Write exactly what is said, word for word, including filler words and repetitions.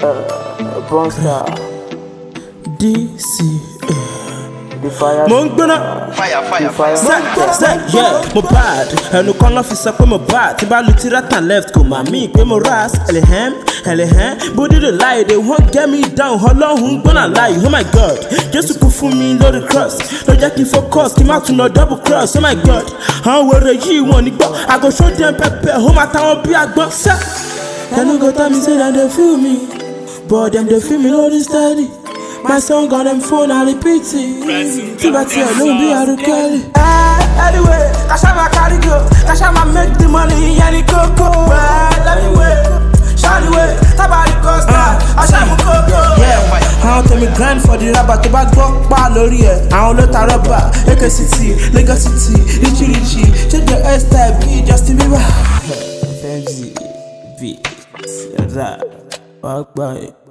Bronster. D C The fire. mo ń gbóná. Fire, fire, fire. Sẹ́ sẹ́ yeah mo bad ẹnu kan lọ́ fi sọ pé mo bad tí bá lu tirata left kò má mí pé mo ras ẹlẹ́hẹ́m ẹlẹ́hẹ́m bó dídò láì they won't get me down ọlọ́run gbọ́nà láì oh my god Jésù kú fún mi lórí cross ló jẹ́ kí n focus kí n má tún lọ double cross oh my god àwọn wèrè yìí wọn ní gbọ́ I go show them pepper ó máa táwọn bí agbọ́n sẹ́. Dem no go tell me say dem dey feel me but dem dey feel me lórí steady. My song on them phone, I repeat it. Tibati alone be a rukeli. Anyway, Kashama carry go. Kashama make the money, yani coco. Well, anyway, shall way. Tabari Costa, Ashamu Coco. Yeah, I don't tell me grind for the rubber. To back walk pa lori e. I don't let a rubber. A K City, Lagos City, Richie Richie. Check the hairstyle, be Justin Bieber. F M Z, V, Ra, walk by.